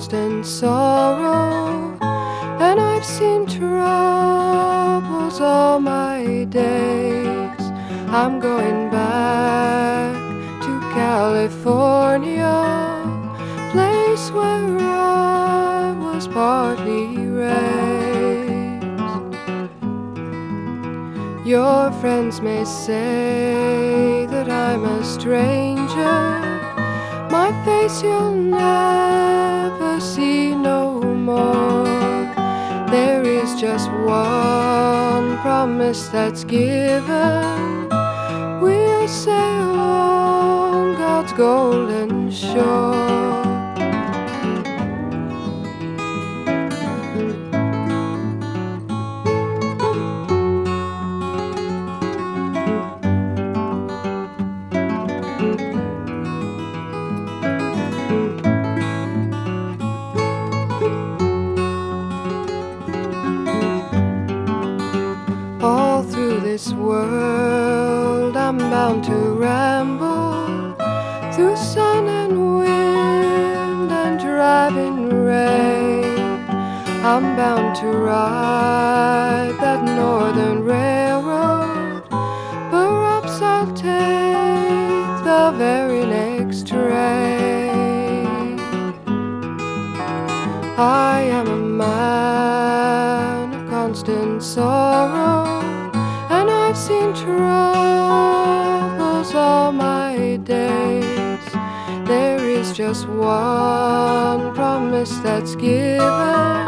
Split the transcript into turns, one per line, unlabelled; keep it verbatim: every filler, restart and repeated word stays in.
constant sorrow, and I've seen troubles all my days. I'm going back to California, place where I was partly raised. Your friends may say that I'm a stranger, my face you'll never see no more. There is just one promise that's given: we'll sail on God's golden shore. All through this world I'm bound to ramble, through sun and wind and driving rain. I'm bound to ride that northern railroad, perhaps I'll take the very next train. I am a man of constant sorrow, and I've seen troubles all my days. There is just one promise that's given: